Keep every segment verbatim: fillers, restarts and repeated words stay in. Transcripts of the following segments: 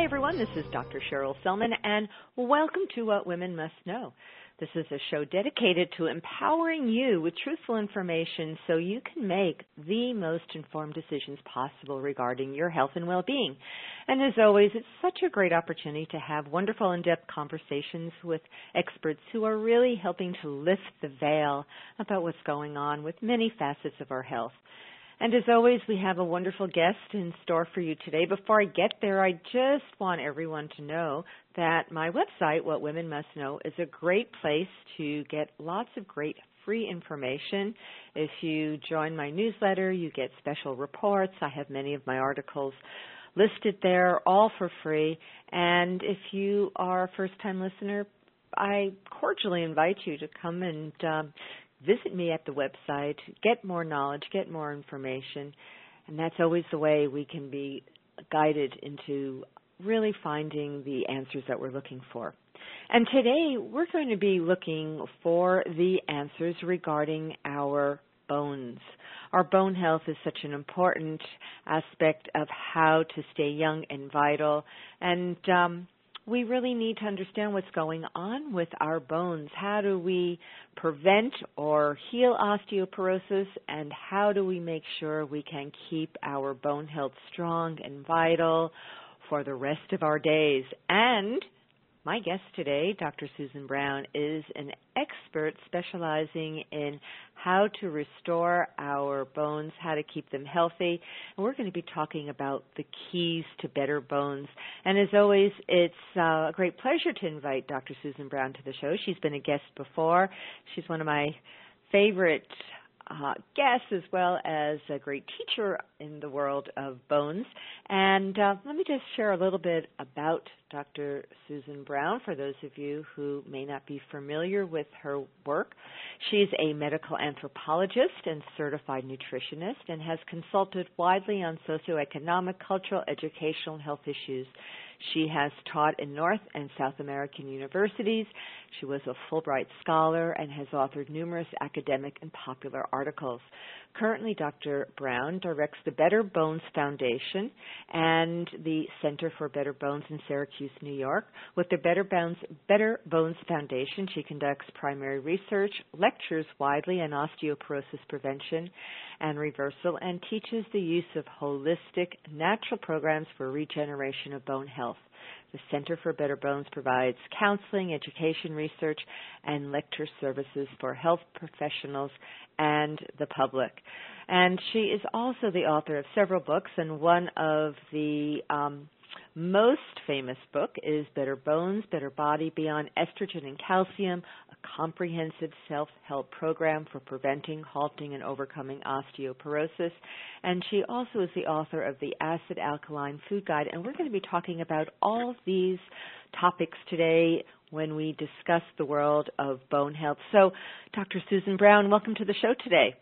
Hi, everyone. This is Doctor Cheryl Selman, and welcome to What Women Must Know. This is a show dedicated to empowering you with truthful information so you can make the most informed decisions possible regarding your health and well-being. And as always, it's such a great opportunity to have wonderful in-depth conversations with experts who are really helping to lift the veil about what's going on with many facets of our health. And as always, we have a wonderful guest in store for you today. Before I get there, I just want everyone to know that my website, What Women Must Know, is a great place to get lots of great free information. If you join my newsletter, you get special reports. I have many of my articles listed there, all for free. And if you are a first-time listener, I cordially invite you to come and um, visit me at the website, get more knowledge, get more information, and that's always the way we can be guided into really finding the answers that we're looking for. And today we're going to be looking for the answers regarding our bones. Our bone health is such an important aspect of how to stay young and vital, and um, we really need to understand what's going on with our bones. How do we prevent or heal osteoporosis, and how do we make sure we can keep our bone health strong and vital for the rest of our days? And my guest today, Doctor Susan Brown, is an expert specializing in how to restore our bones, how to keep them healthy. And we're going to be talking about the keys to better bones. And as always, it's uh, a great pleasure to invite Doctor Susan Brown to the show. She's been a guest before. She's one of my favorite Uh, guest, as well as a great teacher in the world of bones. And uh, let me just share a little bit about Doctor Susan Brown for those of you who may not be familiar with her work. She's a medical anthropologist and certified nutritionist and has consulted widely on socioeconomic, cultural, educational, and health issues. She has taught in North and South American universities. She was a Fulbright scholar and has authored numerous academic and popular articles. Currently, Doctor Brown directs the Better Bones Foundation and the Center for Better Bones in Syracuse, New York. With the Better Bones, Better Bones Foundation, she conducts primary research, lectures widely on osteoporosis prevention and reversal, and teaches the use of holistic, natural programs for regeneration of bone health. The Center for Better Bones provides counseling, education, research, and lecture services for health professionals and the public. And she is also the author of several books, and one of the um, most famous book is Better Bones, Better Body, Beyond Estrogen and Calcium, a comprehensive self-help program for preventing, halting, and overcoming osteoporosis. And she also is the author of the Acid Alkaline Food Guide. And we're going to be talking about all of these topics today when we discuss the world of bone health. So, Doctor Susan Brown, welcome to the show today.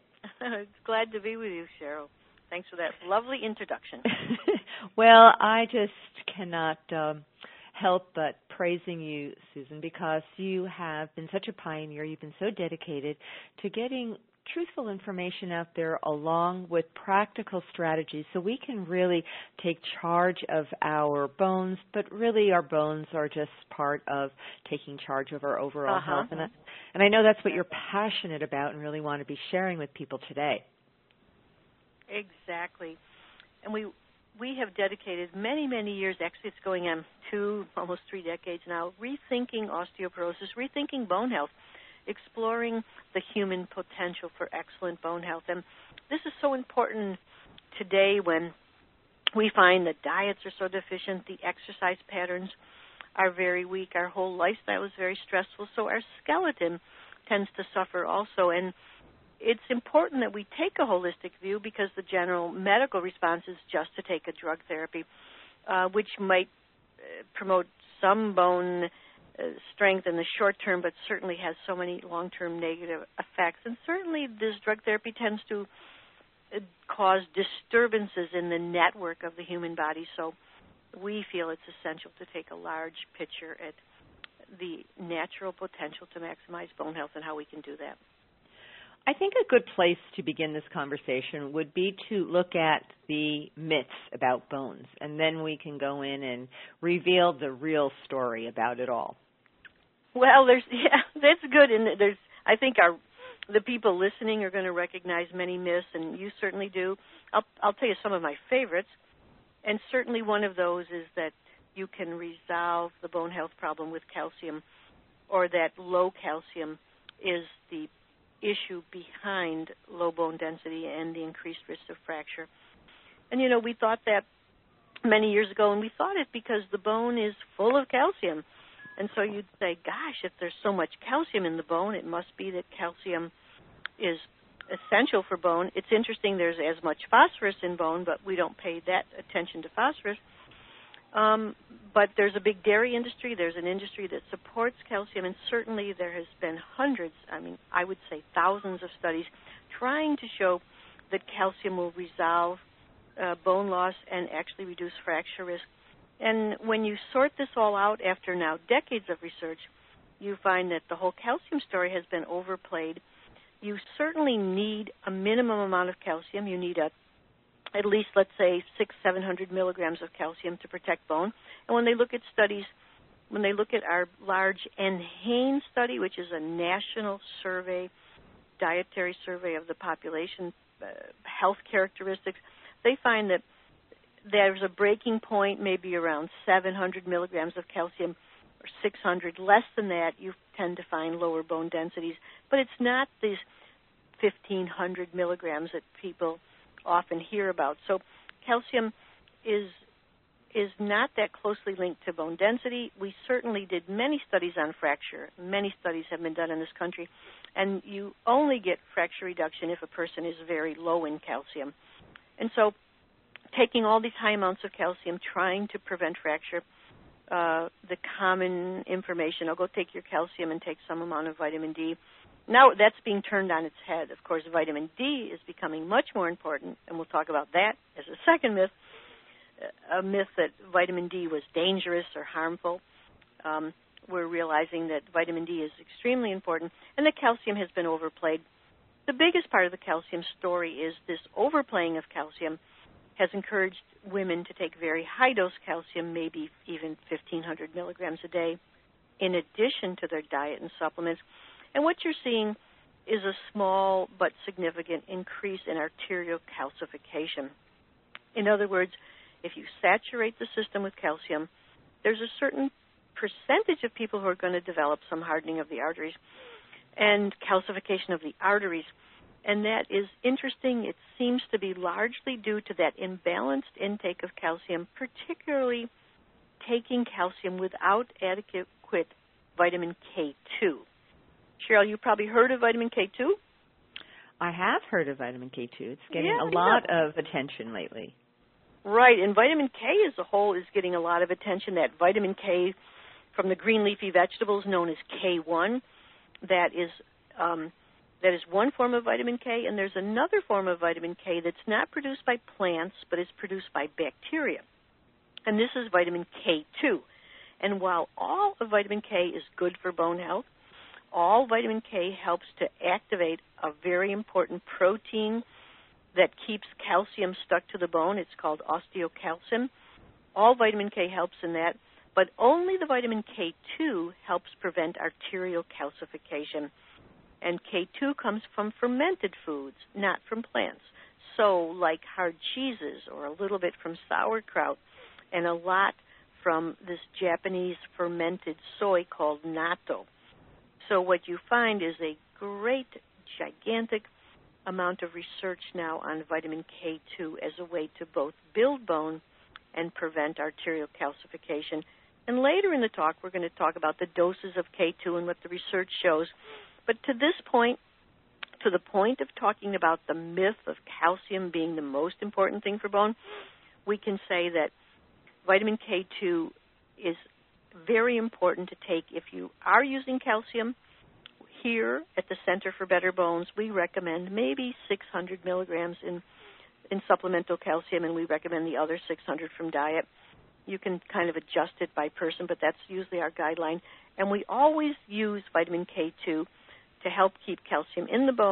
Glad to be with you, Cheryl. Thanks for that lovely introduction. Well, I just cannot um, help but praising you, Susan, because you have been such a pioneer. You've been so dedicated to getting truthful information out there along with practical strategies so we can really take charge of our bones, but really our bones are just part of taking charge of our overall uh-huh. health. And I, and I know that's what you're passionate about and really want to be sharing with people today. Exactly. And we we have dedicated many, many years, actually it's going on two, almost three decades now, rethinking osteoporosis, rethinking bone health, exploring the human potential for excellent bone health. And this is so important today when we find that diets are so deficient, the exercise patterns are very weak, our whole lifestyle is very stressful, so our skeleton tends to suffer also. And it's important that we take a holistic view because the general medical response is just to take a drug therapy, uh, which might uh, promote some bone uh, strength in the short term, but certainly has so many long-term negative effects. And certainly this drug therapy tends to uh, cause disturbances in the network of the human body. So we feel it's essential to take a large picture at the natural potential to maximize bone health and how we can do that. I think a good place to begin this conversation would be to look at the myths about bones, and then we can go in and reveal the real story about it all. Well, there's yeah, that's good, and there's I think our the people listening are going to recognize many myths, and you certainly do. I'll I'll tell you some of my favorites, and certainly one of those is that you can resolve the bone health problem with calcium, or that low calcium is the issue behind low bone density and the increased risk of fracture. And, you know, we thought that many years ago, and we thought it because the bone is full of calcium. And so you'd say, gosh, if there's so much calcium in the bone, it must be that calcium is essential for bone. It's interesting there's as much phosphorus in bone, but we don't pay that attention to phosphorus. Um, but there's a big dairy industry. There's an industry that supports calcium, and certainly there has been hundreds, I mean, I would say thousands of studies trying to show that calcium will resolve uh, bone loss and actually reduce fracture risk. And when you sort this all out after now decades of research, you find that the whole calcium story has been overplayed. You certainly need a minimum amount of calcium. You need a at least, let's say, six, seven hundred milligrams of calcium to protect bone. And when they look at studies, when they look at our large NHANES study, which is a national survey, dietary survey of the population, uh, health characteristics, they find that there's a breaking point maybe around seven hundred milligrams of calcium or six hundred. Less than that, you tend to find lower bone densities. But it's not these fifteen hundred milligrams that people often hear about. So calcium is is not that closely linked to bone density. We certainly did many studies on fracture. Many studies have been done in this country, and you only get fracture reduction if a person is very low in calcium. And so taking all these high amounts of calcium, trying to prevent fracture, uh, the common information, oh, go take your calcium and take some amount of vitamin D. Now that's being turned on its head. Of course, vitamin D is becoming much more important, and we'll talk about that as a second myth, a myth that vitamin D was dangerous or harmful. Um, we're realizing that vitamin D is extremely important, and that calcium has been overplayed. The biggest part of the calcium story is this overplaying of calcium has encouraged women to take very high-dose calcium, maybe even fifteen hundred milligrams a day, in addition to their diet and supplements. And what you're seeing is a small but significant increase in arterial calcification. In other words, if you saturate the system with calcium, there's a certain percentage of people who are going to develop some hardening of the arteries and calcification of the arteries. And that is interesting. It seems to be largely due to that imbalanced intake of calcium, particularly taking calcium without adequate vitamin K two. Cheryl, you probably heard of vitamin K two? I have heard of vitamin K two. It's getting yeah, a lot yeah. of attention lately. Right, and vitamin K as a whole is getting a lot of attention. That vitamin K from the green leafy vegetables known as K one, that is um, that is one form of vitamin K, and there's another form of vitamin K that's not produced by plants, but is produced by bacteria. And this is vitamin K two. And while all of vitamin K is good for bone health, all vitamin K helps to activate a very important protein that keeps calcium stuck to the bone. It's called osteocalcin. All vitamin K helps in that, but only the vitamin K two helps prevent arterial calcification. And K two comes from fermented foods, not from plants. So like hard cheeses or a little bit from sauerkraut and a lot from this Japanese fermented soy called natto. So what you find is a great, gigantic amount of research now on vitamin K two as a way to both build bone and prevent arterial calcification. And later in the talk, we're going to talk about the doses of K two and what the research shows. But to this point, to the point of talking about the myth of calcium being the most important thing for bone, we can say that vitamin K two is very important to take if you are using calcium. Here at the Center for Better Bones, we recommend maybe six hundred milligrams in, in supplemental calcium, and we recommend the other six hundred from diet. You can kind of adjust it by person, but that's usually our guideline. And we always use vitamin K two to help keep calcium in the bone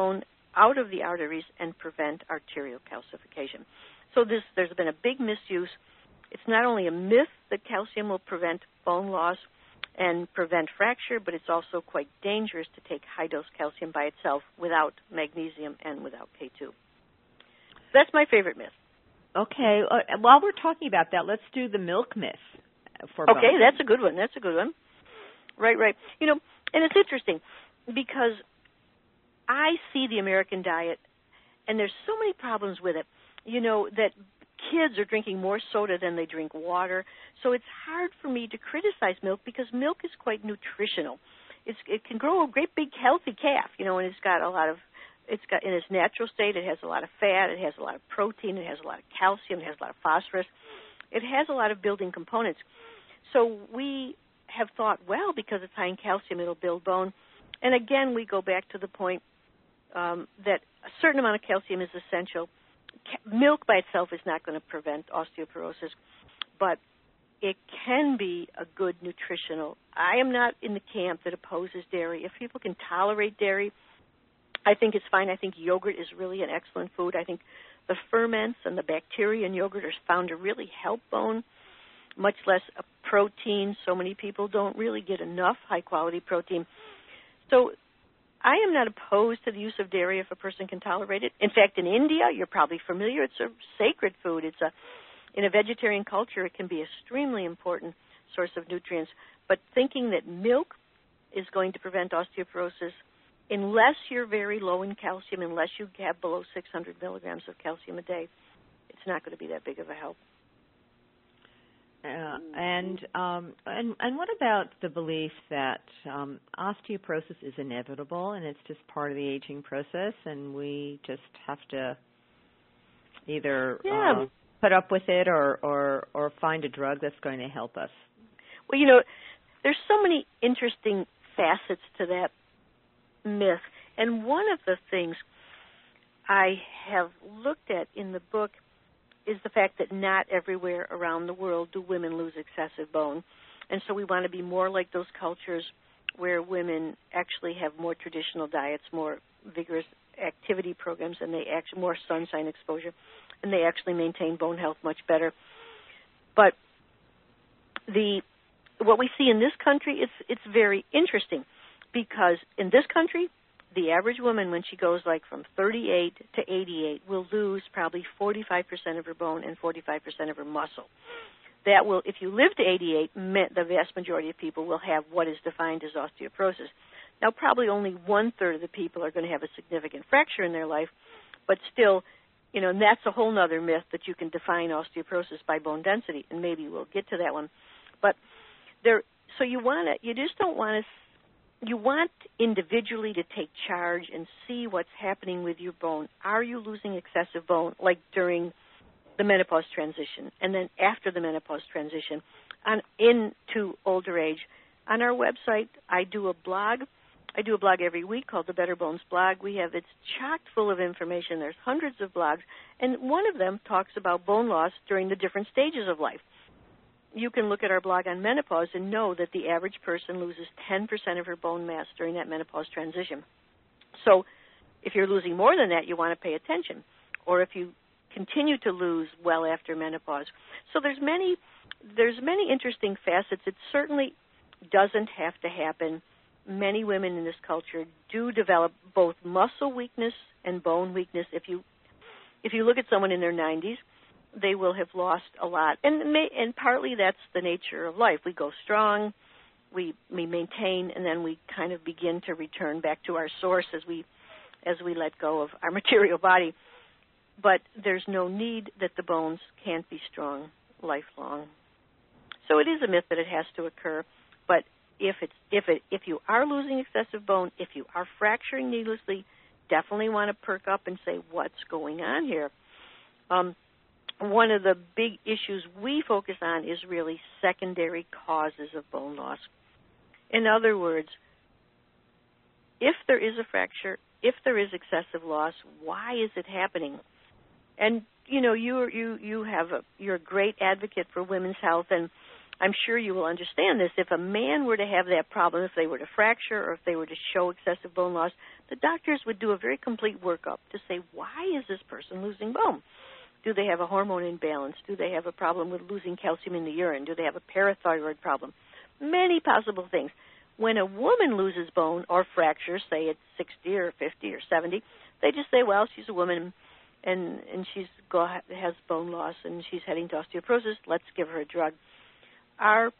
out of the arteries and prevent arterial calcification. So this, there's been a big misuse. It's not only a myth that calcium will prevent bone loss and prevent fracture, but it's also quite dangerous to take high-dose calcium by itself without magnesium and without K two. That's my favorite myth. Okay. Uh, while we're talking about that, let's do the milk myth for bone. Okay, that's a good one. That's a good one. Right, right. You know, and it's interesting because I see the American diet, and there's so many problems with it. You know, that kids are drinking more soda than they drink water. So it's hard for me to criticize milk because milk is quite nutritional. It's, it can grow a great big healthy calf, you know, and it's got a lot of, it's got in its natural state, it has a lot of fat, it has a lot of protein, it has a lot of calcium, it has a lot of phosphorus. It has a lot of building components. So we have thought, well, because it's high in calcium, it'll build bone. And again, we go back to the point um, that a certain amount of calcium is essential. Milk by itself is not going to prevent osteoporosis, but it can be a good nutritional. I am not in the camp that opposes dairy. If people can tolerate dairy, I think it's fine. I think yogurt is really an excellent food. I think the ferments and the bacteria in yogurt are found to really help bone, much less a protein. So many people don't really get enough high-quality protein. So I am not opposed to the use of dairy if a person can tolerate it. In fact, in India, you're probably familiar, it's a sacred food. It's a, in a vegetarian culture, it can be an extremely important source of nutrients. But thinking that milk is going to prevent osteoporosis, unless you're very low in calcium, unless you have below six hundred milligrams of calcium a day, it's not going to be that big of a help. Uh, and um, and and what about the belief that um, osteoporosis is inevitable and it's just part of the aging process, and we just have to either yeah. uh, put up with it or, or or find a drug that's going to help us? Well, you know, there's so many interesting facets to that myth, and one of the things I have looked at in the book is the fact that not everywhere around the world do women lose excessive bone. And so we want to be more like those cultures where women actually have more traditional diets, more vigorous activity programs, and they actually more sunshine exposure, and they actually maintain bone health much better. But the what we see in this country, it's it's very interesting because in this country, the average woman, when she goes like from thirty-eight to eighty-eight, will lose probably forty-five percent of her bone and forty-five percent of her muscle. That will, if you live to eighty-eight, the vast majority of people will have what is defined as osteoporosis. Now, probably only one-third of the people are going to have a significant fracture in their life, but still, you know, and that's a whole other myth that you can define osteoporosis by bone density, and maybe we'll get to that one. But there, so you want to, you just don't want to, you want individually to take charge and see what's happening with your bone. Are you losing excessive bone, like during the menopause transition, and then after the menopause transition, on into older age? On our website, I do a blog. I do a blog every week called the Better Bones blog. We have, it's chock full of information. There's hundreds of blogs, and one of them talks about bone loss during the different stages of life. You can look at our blog on menopause and know that the average person loses ten percent of her bone mass during that menopause transition. So if you're losing more than that, you want to pay attention. Or if you continue to lose well after menopause. So there's many, there's many interesting facets. It certainly doesn't have to happen. Many women in this culture do develop both muscle weakness and bone weakness. If you if you look at someone in their nineties, they will have lost a lot. And may, and partly that's the nature of life. We go strong, we we maintain, and then we kind of begin to return back to our source as we as we let go of our material body. But there's no need that the bones can't be strong lifelong. So it is a myth that it has to occur. But if it's if it if you are losing excessive bone, if you are fracturing needlessly, definitely want to perk up and say, what's going on here? Um, one of the big issues we focus on is really secondary causes of bone loss. In other words, if there is a fracture, if there is excessive loss, why is it happening? And you know, you you you have a, you're a great advocate for women's health, and I'm sure you will understand this. If a man were to have that problem, if they were to fracture or if they were to show excessive bone loss, the doctors would do a very complete workup to say, why is this person losing bone? Do they have a hormone imbalance? Do they have a problem with losing calcium in the urine? Do they have a parathyroid problem? Many possible things. When a woman loses bone or fractures, say at sixty or fifty or seventy, they just say, well, she's a woman and, and she's go, has bone loss and she's heading to osteoporosis. Let's give her a drug. Our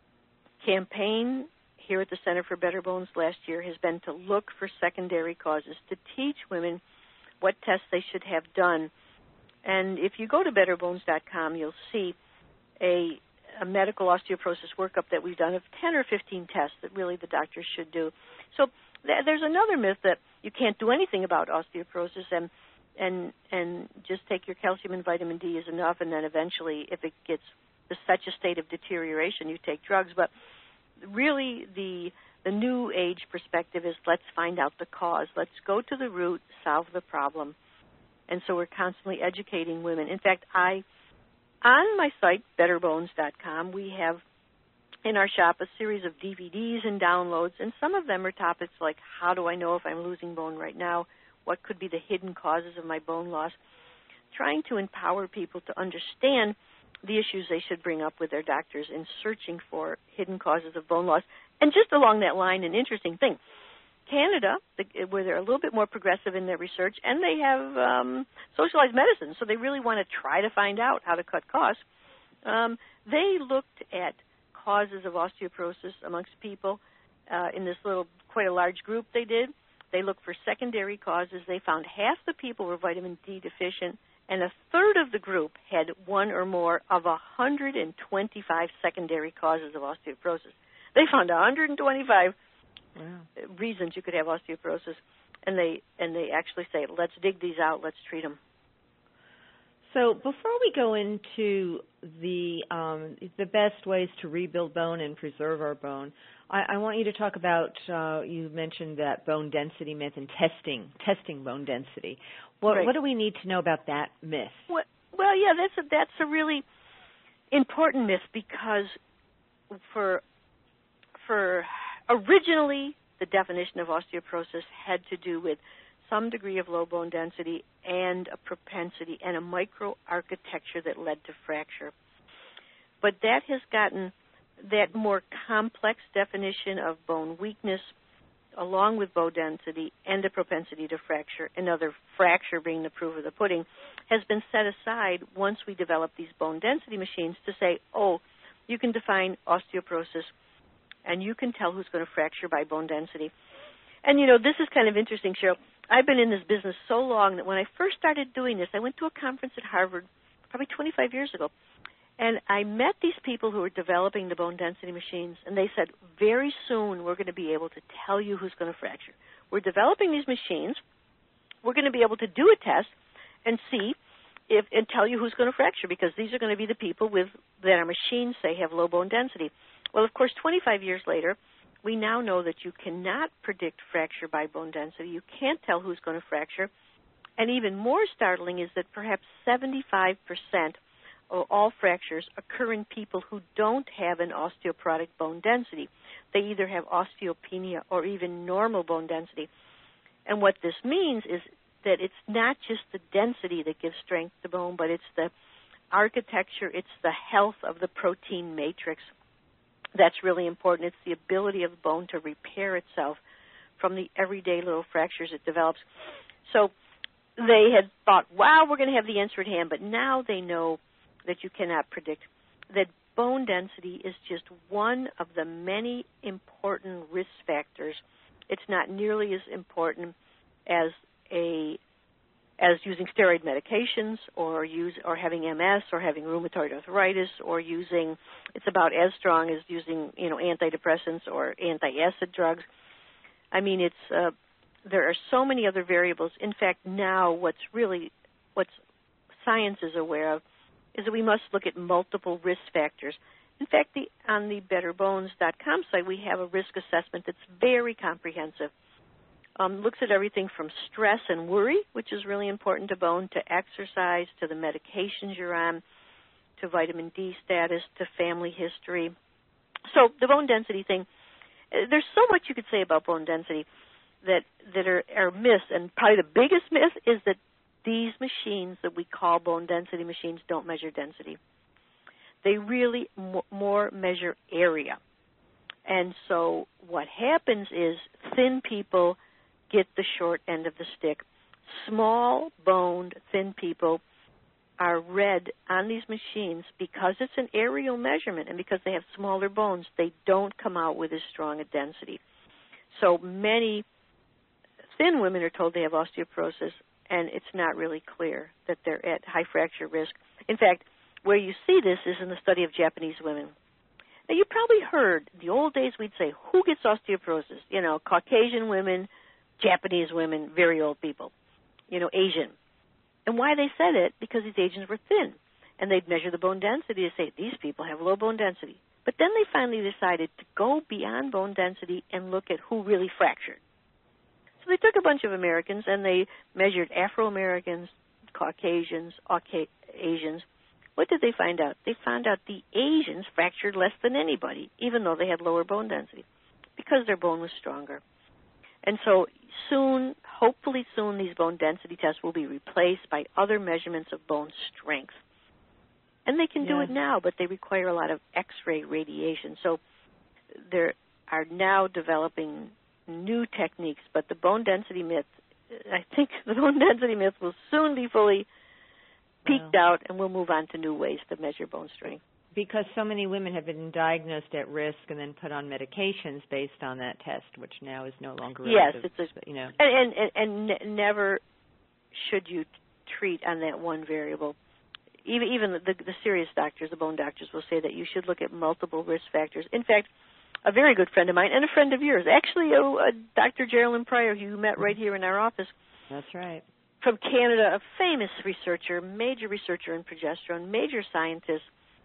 campaign here at the Center for Better Bones last year has been to look for secondary causes, to teach women what tests they should have done. And if you go to better bones dot com, you'll see a, a medical osteoporosis workup that we've done of ten or fifteen tests that really the doctors should do. So th- there's another myth that you can't do anything about osteoporosis and and and just take your calcium and vitamin D is enough, and then eventually if it gets to such a state of deterioration, you take drugs. But really the the new age perspective is let's find out the cause. Let's go to the root, solve the problem. And so we're constantly educating women. In fact, I, on my site, better bones dot com, we have in our shop a series of D V Ds and downloads, and some of them are topics like how do I know if I'm losing bone right now, what could be the hidden causes of my bone loss, trying to empower people to understand the issues they should bring up with their doctors in searching for hidden causes of bone loss. And just along that line, an interesting thing. Canada, where they're a little bit more progressive in their research, and they have um, socialized medicine, so they really want to try to find out how to cut costs. Um, they looked at causes of osteoporosis amongst people uh, in this little, quite a large group they did. They looked for secondary causes. They found half the people were vitamin D deficient, and a third of the group had one or more of one hundred twenty-five secondary causes of osteoporosis. They found one hundred twenty-five Wow. reasons you could have osteoporosis, and they and they actually say, let's dig these out, let's treat them. So before we go into the um, the best ways to rebuild bone and preserve our bone, I, I want you to talk about, uh, you mentioned that bone density myth and testing, testing bone density. What, right. what do we need to know about that myth? Well, well yeah, that's a, that's a really important myth because for for originally, the definition of osteoporosis had to do with some degree of low bone density and a propensity and a microarchitecture that led to fracture. But that has gotten that more complex definition of bone weakness along with bone density and a propensity to fracture, another fracture being the proof of the pudding, has been set aside once we develop these bone density machines to say, oh, you can define osteoporosis and you can tell who's going to fracture by bone density. And, you know, this is kind of interesting, Cheryl. I've been in this business so long that when I first started doing this, I went to a conference at Harvard probably twenty-five years ago, and I met these people who were developing the bone density machines, and they said, very soon we're going to be able to tell you who's going to fracture. We're developing these machines. We're going to be able to do a test and see if and tell you who's going to fracture, because these are going to be the people with that our machines say have low bone density. Well, of course, twenty-five years later, we now know that you cannot predict fracture by bone density. You can't tell who's going to fracture. And even more startling is that perhaps seventy-five percent of all fractures occur in people who don't have an osteoporotic bone density. They either have osteopenia or even normal bone density. And what this means is that it's not just the density that gives strength to bone, but it's the architecture, it's the health of the protein matrix. That's really important. It's the ability of the bone to repair itself from the everyday little fractures it develops. So they had thought, wow, we're going to have the answer at hand, but now they know that you cannot predict, that bone density is just one of the many important risk factors. It's not nearly as important as a as using steroid medications or use or having M S or having rheumatoid arthritis or using, it's about as strong as using, you know, antidepressants or anti-acid drugs. I mean, it's uh, there are so many other variables. In fact, now what's really, what science is aware of is that we must look at multiple risk factors. In fact, the, on the better bones dot com site, we have a risk assessment that's very comprehensive. Um, looks at everything from stress and worry, which is really important to bone, to exercise, to the medications you're on, to vitamin D status, to family history. So the bone density thing, there's so much you could say about bone density that that are, are myths, and probably the biggest myth is that these machines that we call bone density machines don't measure density. They really m- more measure area. And so what happens is thin people get the short end of the stick. Small-boned, thin people are read on these machines because it's an aerial measurement and because they have smaller bones, they don't come out with as strong a density. So many thin women are told they have osteoporosis, and it's not really clear that they're at high fracture risk. In fact, where you see this is in the study of Japanese women. Now, you probably heard, in the old days we'd say, who gets osteoporosis? You know, Caucasian women, Japanese women, very old people, you know, Asian. And why they said it, because these Asians were thin. And they'd measure the bone density to say, these people have low bone density. But then they finally decided to go beyond bone density and look at who really fractured. So they took a bunch of Americans and they measured Afro-Americans, Caucasians, Asians. What did they find out? They found out the Asians fractured less than anybody, even though they had lower bone density, because their bone was stronger. And so soon, hopefully soon, these bone density tests will be replaced by other measurements of bone strength. And they can yeah. do it now, but they require a lot of X-ray radiation. So there are now developing new techniques, but the bone density myth, I think the bone density myth will soon be fully peaked wow. out, and we'll move on to new ways to measure bone strength. Because so many women have been diagnosed at risk and then put on medications based on that test, which now is no longer yes, relative, it's a, you know. And and, and n- never should you treat on that one variable. Even even the, the, the serious doctors, the bone doctors, will say that you should look at multiple risk factors. In fact, a very good friend of mine and a friend of yours, actually, a, a Doctor Geraldine Pryor, who you met right here in our office. That's right. From Canada, a famous researcher, major researcher in progesterone, major scientist.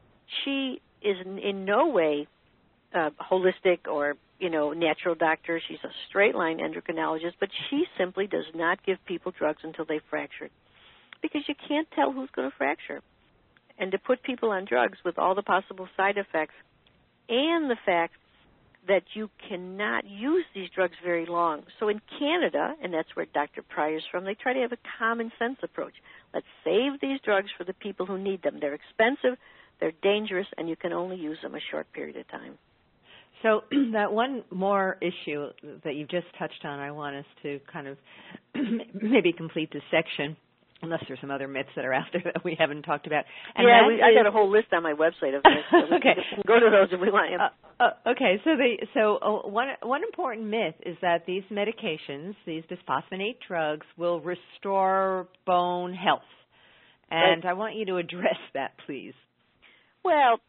She is in, in no way uh, holistic or, you know, natural doctor. She's a straight-line endocrinologist, but she simply does not give people drugs until they've fractured, because you can't tell who's going to fracture. And to put people on drugs with all the possible side effects and the fact that you cannot use these drugs very long. So in Canada, and that's where Doctor Pryor's from, they try to have a common sense approach. Let's save these drugs for the people who need them. They're expensive, they're dangerous, and you can only use them a short period of time. So that one more issue that you just touched on, I want us to kind of maybe complete this section, unless there's some other myths that are out there that we haven't talked about. And yeah, we, is, I got a whole list on my website of this. So okay. We can go to those if we want. Uh, uh, okay, so the so uh, one one important myth is that these medications, these bisphosphonate drugs, will restore bone health. And right. I want you to address that, please. Well,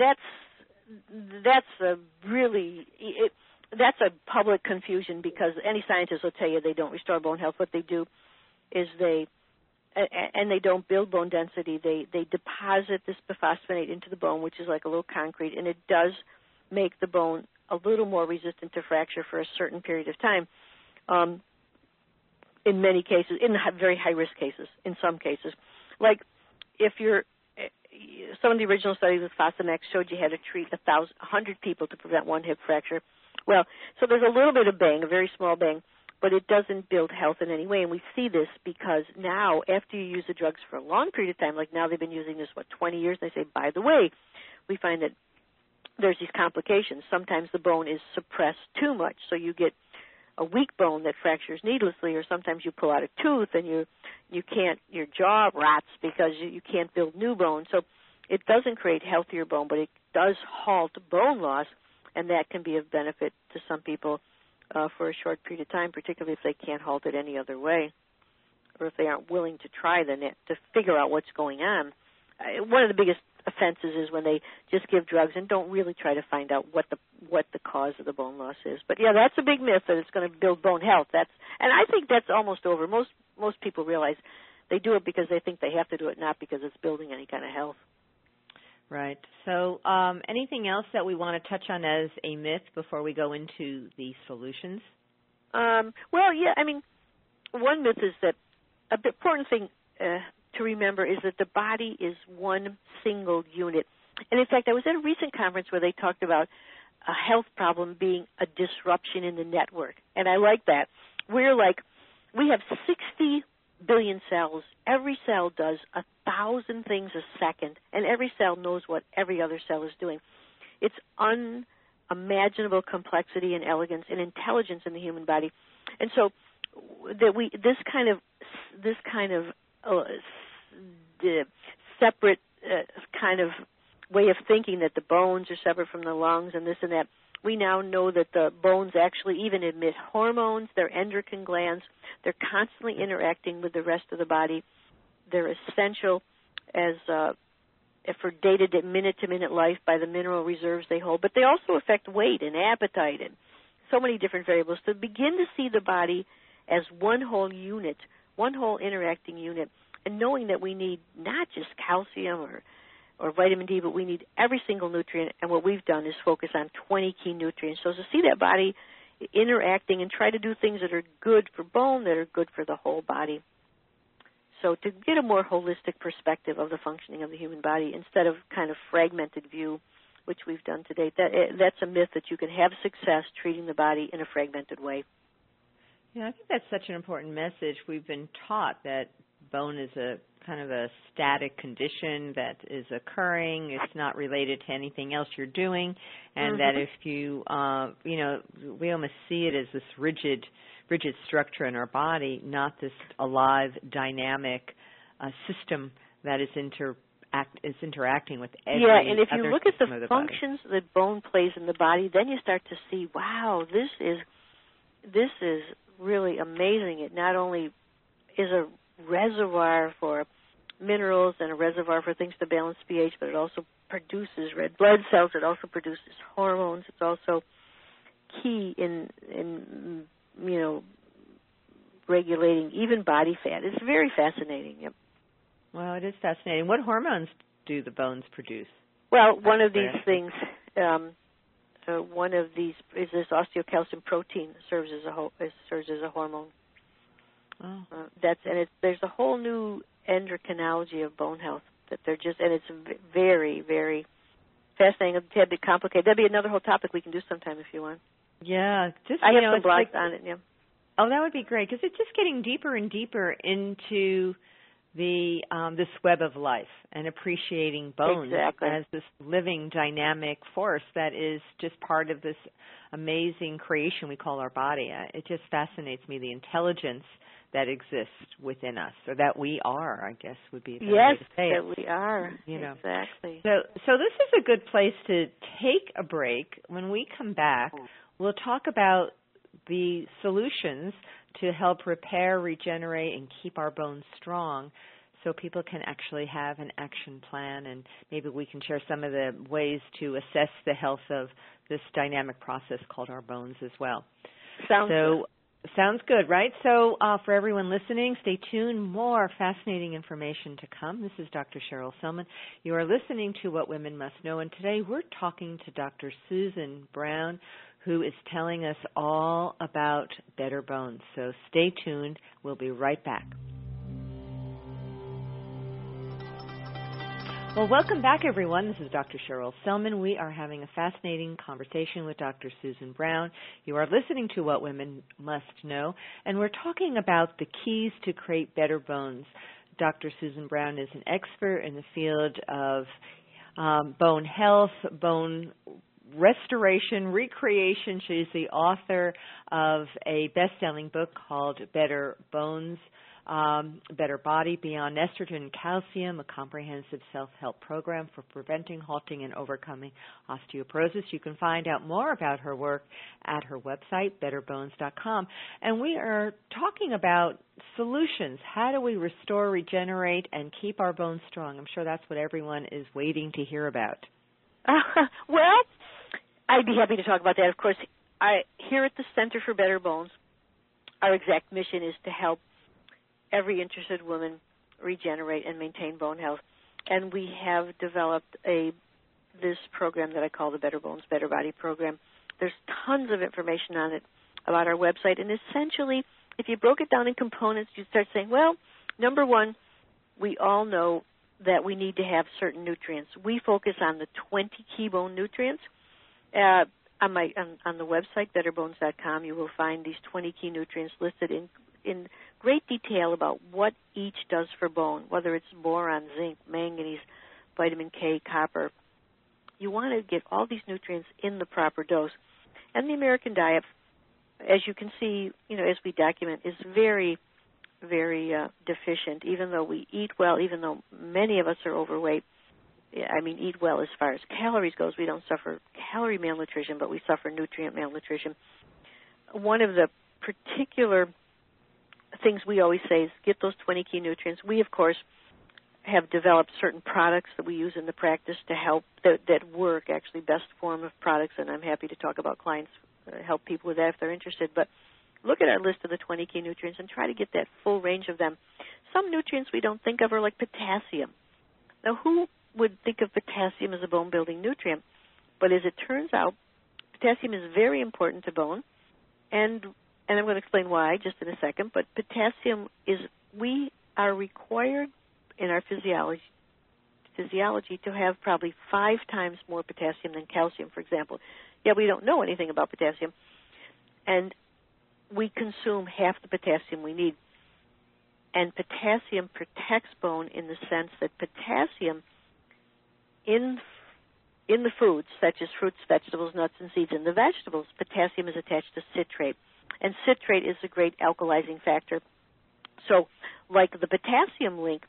that's that's a really it, that's a public confusion, because any scientist will tell you they don't restore bone health. What they do is they and they don't build bone density. They they deposit this biphosphonate into the bone, which is like a little concrete, and it does make the bone a little more resistant to fracture for a certain period of time. Um, in many cases, in the very high-risk cases, in some cases. Like if you're, some of the original studies with Fosamax showed you had to treat a thousand, a hundred people to prevent one hip fracture. Well, so there's a little bit of bang, a very small bang, but it doesn't build health in any way. And we see this because now, after you use the drugs for a long period of time, like now they've been using this, what, twenty years, they say, by the way, we find that there's these complications. Sometimes the bone is suppressed too much, so you get a weak bone that fractures needlessly, or sometimes you pull out a tooth and you you can't, your jaw rots because you, you can't build new bone. So it doesn't create healthier bone, but it does halt bone loss, and that can be of benefit to some people uh, for a short period of time, particularly if they can't halt it any other way, or if they aren't willing to try the net to figure out what's going on. Uh, one of the biggest offenses is when they just give drugs and don't really try to find out what the what the cause of the bone loss is. But yeah, that's a big myth that it's going to build bone health. That's and I think that's almost over. Most most people realize they do it because they think they have to do it, not because it's building any kind of health. Right. So um, anything else that we want to touch on as a myth before we go into the solutions? Um, well, yeah, I mean, one myth is that a important thing uh, to remember is that the body is one single unit. And in fact, I was at a recent conference where they talked about a health problem being a disruption in the network. And I like that. We're like, we have sixty billion cells. Every cell does a thousand things a second, and every cell knows what every other cell is doing. It's unimaginable complexity and elegance and intelligence in the human body. And so that we this kind of this kind of uh, the separate uh, kind of way of thinking that the bones are separate from the lungs and this and that. We now know that the bones actually even emit hormones. They're endocrine glands. They're constantly interacting with the rest of the body. They're essential as uh, for day-to-day, minute-to-minute life by the mineral reserves they hold. But they also affect weight and appetite and so many different variables. To begin to see the body as one whole unit, one whole interacting unit, and knowing that we need not just calcium or or vitamin D, but we need every single nutrient, and what we've done is focus on twenty key nutrients. So to see that body interacting and try to do things that are good for bone, that are good for the whole body. So to get a more holistic perspective of the functioning of the human body instead of kind of fragmented view, which we've done to date, that, that's a myth that you can have success treating the body in a fragmented way. Yeah, I think that's such an important message. We've been taught that bone is a kind of a static condition that is occurring. It's not related to anything else you're doing, and mm-hmm. that if you, uh, you know, we almost see it as this rigid, rigid structure in our body, not this alive, dynamic uh, system that is inter act is interacting with every yeah. And if you other look at the, the functions body. that bone plays in the body, then you start to see, wow, this is this is really amazing. It not only is a reservoir for minerals and a reservoir for things to balance pH, but it also produces red blood cells. It also produces hormones. It's also key in, in you know, regulating even body fat. It's very fascinating. Yep. Well, it is fascinating. What hormones do the bones produce? Well, one of these things, um, uh, one of these is this osteocalcin protein that serves as a ho- serves as a hormone. Oh. Uh, that's and it's there's a whole new endocrinology of bone health that they're just and it's very very fascinating. It's a bit complicated. That'd be another whole topic we can do sometime if you want. Yeah, just I you have know, some blogs like, on it. Yeah. Oh, that would be great because it's just getting deeper and deeper into the um, this web of life and appreciating bones exactly. as this living dynamic force that is just part of this amazing creation we call our body. It just fascinates me, the intelligence that exists within us, or that we are, I guess would be the yes, way to say it. that we are. You know. Exactly. So, so this is a good place to take a break. When we come back, we'll talk about the solutions to help repair, regenerate, and keep our bones strong so people can actually have an action plan, and maybe we can share some of the ways to assess the health of this dynamic process called our bones as well. Sounds so, good. Sounds good, right? So uh, for everyone listening, stay tuned. More fascinating information to come. This is Doctor Cheryl Selman. You are listening to What Women Must Know, and today we're talking to Doctor Susan Brown, who is telling us all about better bones. So stay tuned. We'll be right back. Well, welcome back, everyone. This is Doctor Cheryl Selman. We are having a fascinating conversation with Doctor Susan Brown. You are listening to What Women Must Know, and we're talking about the keys to create better bones. Doctor Susan Brown is an expert in the field of um, bone health, bone restoration, recreation. She's the author of a best-selling book called Better Bones, Um, Better Body, Beyond Estrogen and Calcium, a comprehensive self-help program for preventing, halting, and overcoming osteoporosis. You can find out more about her work at her website, better bones dot com. And we are talking about solutions. How do we restore, regenerate, and keep our bones strong? I'm sure that's what everyone is waiting to hear about. Uh, well, I'd be happy to talk about that. Of course, I, here at the Center for Better Bones, our exact mission is to help every interested woman regenerate and maintain bone health. And we have developed a this program that I call the Better Bones, Better Body program. There's tons of information on it about our website. And essentially, if you broke it down in components, you'd start saying, well, number one, we all know that we need to have certain nutrients. We focus on the twenty key bone nutrients. Uh, on my on, on the website, better bones dot com, you will find these twenty key nutrients listed in, in great detail about what each does for bone, whether it's boron, zinc, manganese, vitamin K, copper. You want to get all these nutrients in the proper dose. And the American diet, as you can see, you know, as we document, is very, very uh, deficient. Even though we eat well, even though many of us are overweight, I mean, eat well as far as calories goes. We don't suffer calorie malnutrition, but we suffer nutrient malnutrition. One of the particular things we always say is get those twenty key nutrients. We, of course, have developed certain products that we use in the practice to help, that, that work, actually best form of products, and I'm happy to talk about clients, uh, help people with that if they're interested. But look at our list of the twenty key nutrients and try to get that full range of them. Some nutrients we don't think of are like potassium. Now, who would think of potassium as a bone-building nutrient? But as it turns out, potassium is very important to bone, and and I'm going to explain why just in a second, but potassium is, we are required in our physiology, physiology to have probably five times more potassium than calcium, for example. Yeah, we don't know anything about potassium, and we consume half the potassium we need. And potassium protects bone in the sense that potassium in in the foods, such as fruits, vegetables, nuts, and seeds, and the vegetables, potassium is attached to citrate. And citrate is a great alkalizing factor. So, like the potassium link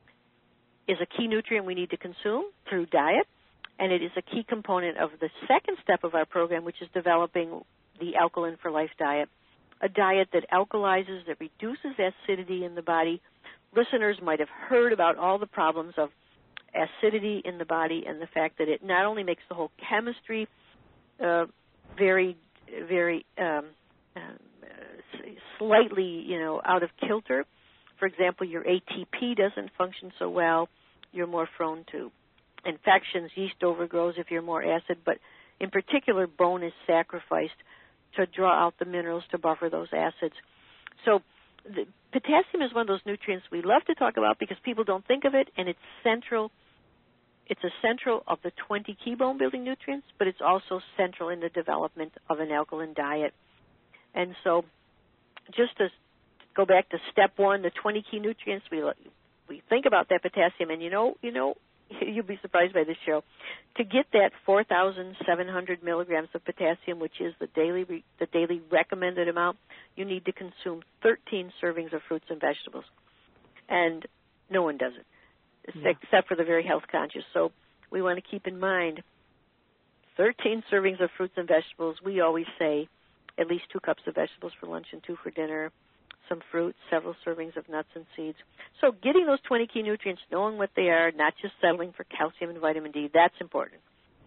is a key nutrient we need to consume through diet, and it is a key component of the second step of our program, which is developing the Alkaline for Life diet, a diet that alkalizes, that reduces acidity in the body. Listeners might have heard about all the problems of acidity in the body and the fact that it not only makes the whole chemistry uh, very, very um, uh, slightly, you know, out of kilter. For example, your A T P doesn't function so well. You're more prone to infections, yeast overgrowth if you're more acid, but in particular, bone is sacrificed to draw out the minerals to buffer those acids. So the, potassium is one of those nutrients we love to talk about because people don't think of it, and it's central. It's a central of the twenty key bone-building nutrients, but it's also central in the development of an alkaline diet. And so just to go back to step one, the twenty key nutrients, we we think about that potassium, and you know, you know, you'll be surprised by this, Cheryl. To get that four thousand seven hundred milligrams of potassium, which is the daily re, the daily recommended amount, you need to consume thirteen servings of fruits and vegetables. And no one does it, yeah. except for the very health conscious. So we want to keep in mind thirteen servings of fruits and vegetables. We always say at least two cups of vegetables for lunch and two for dinner, some fruit, several servings of nuts and seeds. So getting those twenty key nutrients, knowing what they are, not just settling for calcium and vitamin D, that's important.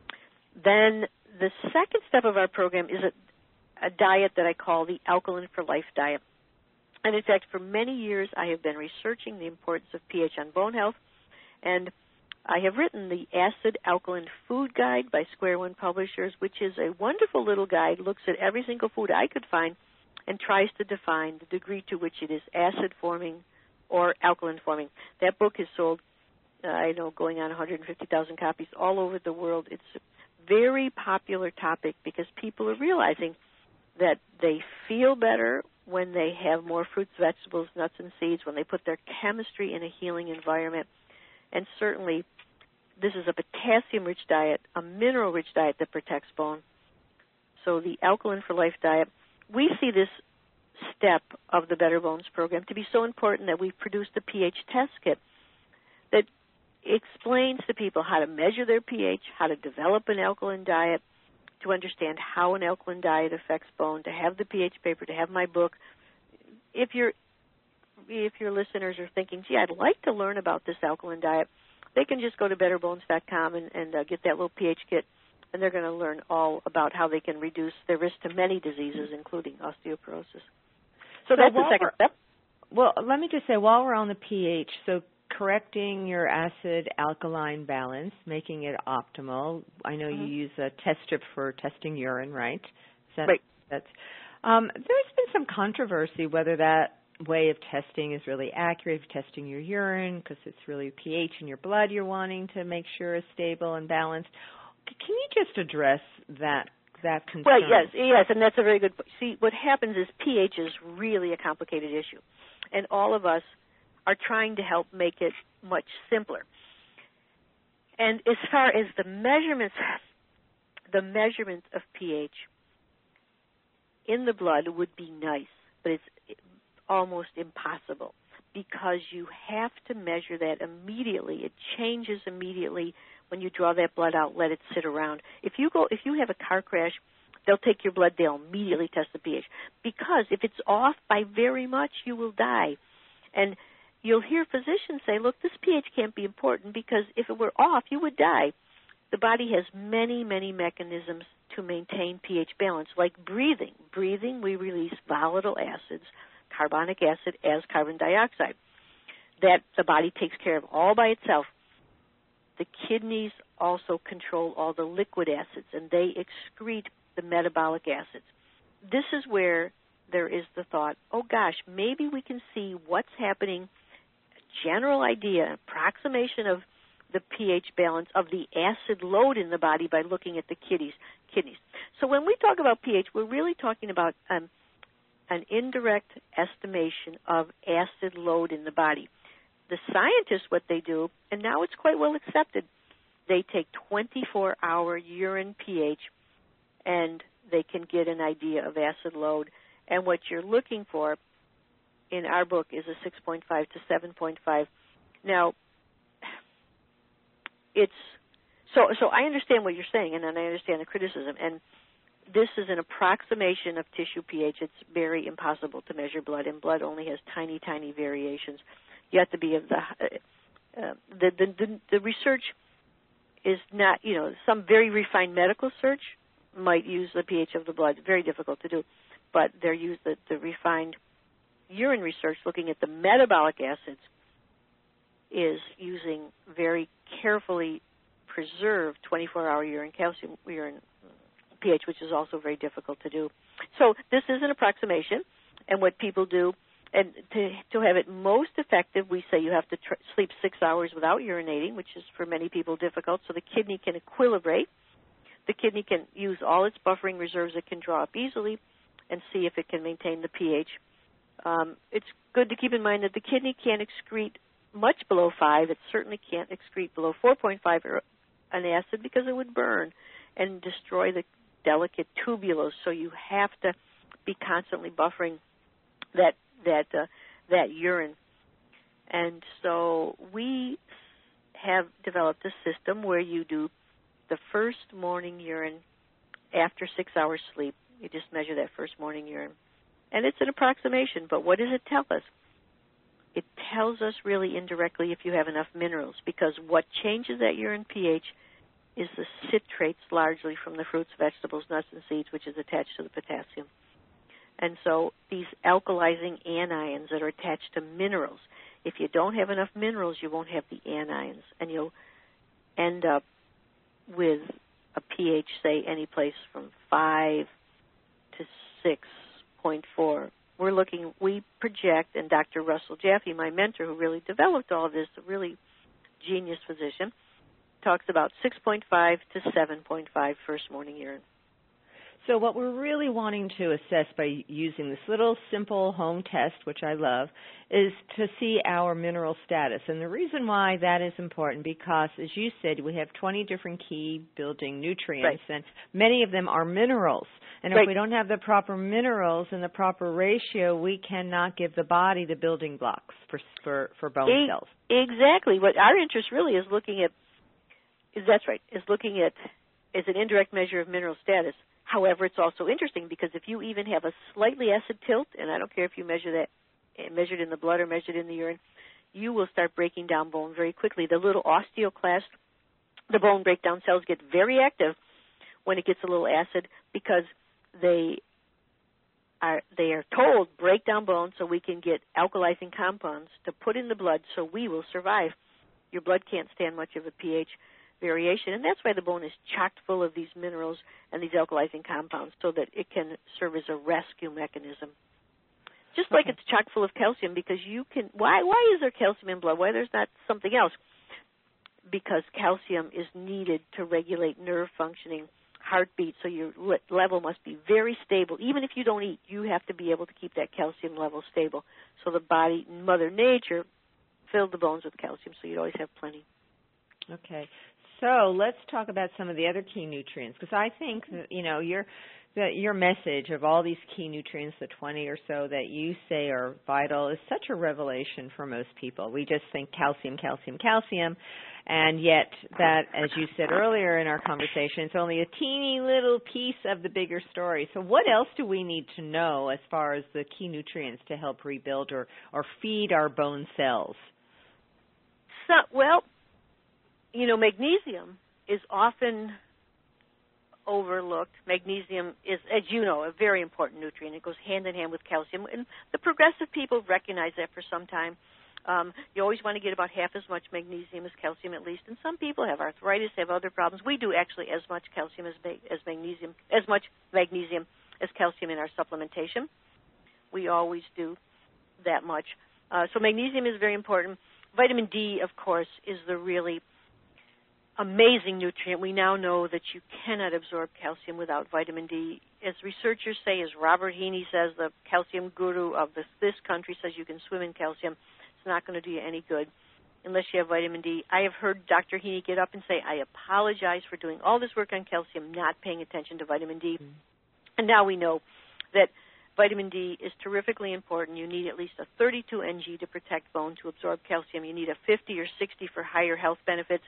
Then the second step of our program is a, a diet that I call the Alkaline for Life diet. And in fact, for many years I have been researching the importance of pH on bone health, and I have written the Acid Alkaline Food Guide by Square One Publishers, which is a wonderful little guide, looks at every single food I could find and tries to define the degree to which it is acid-forming or alkaline-forming. That book is sold, uh, I know, going on one hundred fifty thousand copies all over the world. It's a very popular topic because people are realizing that they feel better when they have more fruits, vegetables, nuts, and seeds, when they put their chemistry in a healing environment. And certainly, this is a potassium-rich diet, a mineral-rich diet that protects bone. So the Alkaline for Life diet, we see this step of the Better Bones program to be so important that we've produced a pH test kit that explains to people how to measure their pH, how to develop an alkaline diet, to understand how an alkaline diet affects bone, to have the pH paper, to have my book. If you're if your listeners are thinking, gee, I'd like to learn about this alkaline diet, they can just go to better bones dot com and, and uh, get that little pH kit, and they're going to learn all about how they can reduce their risk to many diseases, including osteoporosis. So, so that's the second step. Well, let me just say, while we're on the pH, so correcting your acid-alkaline balance, making it optimal. I know mm-hmm. you use a test strip for testing urine, right? That, right. That's, um, there's been some controversy whether that way of testing is really accurate, of testing your urine, because it's really pH in your blood you're wanting to make sure is stable and balanced. Can you just address that that concern? Well, yes, yes, and that's a very good point. See, what happens is pH is really a complicated issue, and all of us are trying to help make it much simpler. And as far as the measurements, the measurement of pH in the blood would be nice, but it's almost impossible because you have to measure that immediately. It changes immediately when you draw that blood out, let it sit around. If you go, if you have a car crash, they'll take your blood, they'll immediately test the pH. Because if it's off by very much, you will die. And you'll hear physicians say, look, this pH can't be important because if it were off, you would die. The body has many, many mechanisms to maintain pH balance, like breathing. Breathing, we release volatile acids, carbonic acid as carbon dioxide. That the body takes care of all by itself. The kidneys also control all the liquid acids, and they excrete the metabolic acids. This is where there is the thought, oh gosh, maybe we can see what's happening, a general idea, approximation of the pH balance of the acid load in the body by looking at the kidneys. kidneys. So when we talk about pH, we're really talking about um, an indirect estimation of acid load in the body. The scientists, what they do, and now it's quite well accepted, they take twenty-four hour urine pH and they can get an idea of acid load. And what you're looking for in our book is a six point five to seven point five. Now, it's so so I understand what you're saying, and then I understand the criticism. And this is an approximation of tissue pH. It's very impossible to measure blood, and blood only has tiny, tiny variations. You have to be of the, uh, the, the, the, the research is not, you know, some very refined medical search might use the pH of the blood. Very difficult to do. But they're used, the, the refined urine research looking at the metabolic acids is using very carefully preserved twenty-four hour urine calcium, urine pH, which is also very difficult to do. So this is an approximation, and what people do, and to, to have it most effective, we say you have to tr- sleep six hours without urinating, which is for many people difficult, so the kidney can equilibrate. The kidney can use all its buffering reserves it can draw up easily and see if it can maintain the pH. Um, it's good to keep in mind that the kidney can't excrete much below five. It certainly can't excrete below four point five or an acid because it would burn and destroy the delicate tubules. So you have to be constantly buffering that that uh, that urine. And so we have developed a system where you do the first morning urine after six hours sleep. You just measure that first morning urine. And it's an approximation, but what does it tell us? It tells us really indirectly if you have enough minerals, because what changes that urine pH is the citrates largely from the fruits, vegetables, nuts, and seeds, which is attached to the potassium. And so these alkalizing anions that are attached to minerals, if you don't have enough minerals, you won't have the anions, and you'll end up with a pH, say, any place from five to six point four. We're looking, we project, and Doctor Russell Jaffe, my mentor, who really developed all of this, a really genius physician, talks about six point five to seven point five first morning urine. So what we're really wanting to assess by using this little simple home test, which I love, is to see our mineral status. And the reason why that is important, because, as you said, we have twenty different key building nutrients, right. and many of them are minerals. And right. if we don't have the proper minerals in the proper ratio, we cannot give the body the building blocks for for, for bone e- cells. Exactly. What our interest really is looking at, is that's right, is looking at as an indirect measure of mineral status. However, it's also interesting because if you even have a slightly acid tilt, and I don't care if you measure that, measured in the blood or measured in the urine, you will start breaking down bone very quickly. The little osteoclast, the bone breakdown cells, get very active when it gets a little acid because they are they are told break down bone so we can get alkalizing compounds to put in the blood so we will survive. Your blood can't stand much of a pH variation, and that's why the bone is chocked full of these minerals and these alkalizing compounds so that it can serve as a rescue mechanism. Just like Okay. it's chock full of calcium, because you can, why why is there calcium in blood? Why there's not something else? Because calcium is needed to regulate nerve functioning, heartbeat, so your le- level must be very stable. Even if you don't eat, you have to be able to keep that calcium level stable. So the body, Mother Nature, filled the bones with calcium, so you'd always have plenty. Okay. So let's talk about some of the other key nutrients, because I think that, you know, your that your message of all these key nutrients, the twenty or so that you say are vital, is such a revelation for most people. We just think calcium, calcium, calcium, and yet that, as you said earlier in our conversation, it's only a teeny little piece of the bigger story. So what else do we need to know as far as the key nutrients to help rebuild or, or feed our bone cells? So, well, you know, magnesium is often overlooked. Magnesium is, as you know, a very important nutrient. It goes hand in hand with calcium, and the progressive people recognize that for some time. Um, you always want to get about half as much magnesium as calcium at least, and some people have arthritis, have other problems. We do actually as much calcium as, as magnesium, as much magnesium as calcium in our supplementation. We always do that much. Uh, so magnesium is very important. Vitamin D, of course, is the really amazing nutrient. We now know that you cannot absorb calcium without vitamin D. As researchers say, as Robert Heaney says, the calcium guru of this, this country says you can swim in calcium. It's not going to do you any good unless you have vitamin D. I have heard Doctor Heaney get up and say, I apologize for doing all this work on calcium, not paying attention to vitamin D. Mm-hmm. And now we know that vitamin D is terrifically important. You need at least a thirty-two N G to protect bone to absorb calcium. You need a fifty or sixty for higher health benefits.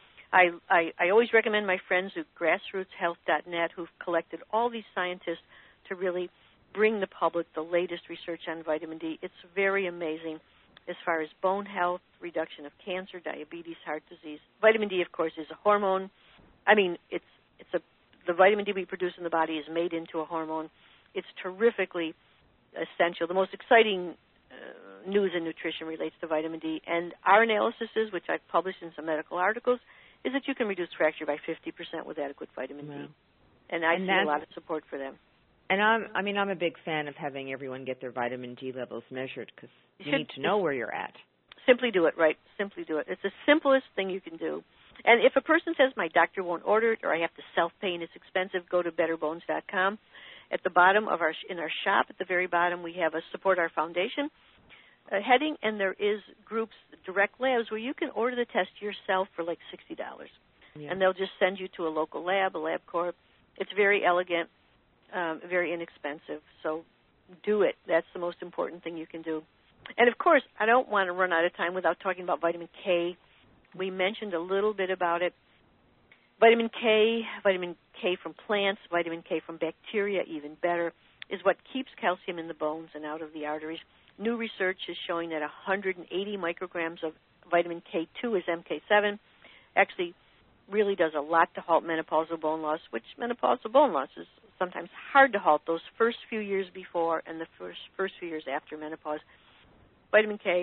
I, I, I always recommend my friends at grassroots health dot net who've collected all these scientists to really bring the public the latest research on vitamin D. It's very amazing as far as bone health, reduction of cancer, diabetes, heart disease. Vitamin D, of course, is a hormone. I mean, it's it's a the vitamin D we produce in the body is made into a hormone. It's terrifically essential. The most exciting uh, news in nutrition relates to vitamin D, and our analysis is, which I've published in some medical articles, is that you can reduce fracture by fifty percent with adequate vitamin wow. D. And I and see a lot of support for them. And I'm, I mean, I'm a big fan of having everyone get their vitamin D levels measured because you, you should, need to know where you're at. Simply do it, right? Simply do it. It's the simplest thing you can do. And if a person says, my doctor won't order it or I have to self-pay and it's expensive, go to better bones dot com. At the bottom of our, in our shop, at the very bottom, we have a Support Our Foundation uh, heading, and there is groups, direct labs, where you can order the test yourself for like sixty dollars. Yeah. And they'll just send you to a local lab, a LabCorp. It's very elegant, um, very inexpensive. So do it. That's the most important thing you can do. And, of course, I don't want to run out of time without talking about vitamin K. We mentioned a little bit about it. Vitamin K, vitamin K from plants, vitamin K from bacteria, even better, is what keeps calcium in the bones and out of the arteries. New research is showing that one hundred eighty micrograms of vitamin K two is M K seven. Actually, really does a lot to halt menopausal bone loss, which menopausal bone loss is sometimes hard to halt those first few years before and the first first few years after menopause. Vitamin K,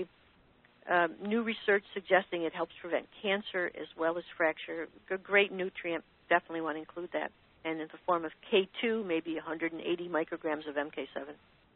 um, new research suggesting it helps prevent cancer as well as fracture. A great nutrient, definitely want to include that. And in the form of K two, maybe one hundred eighty micrograms of M K seven.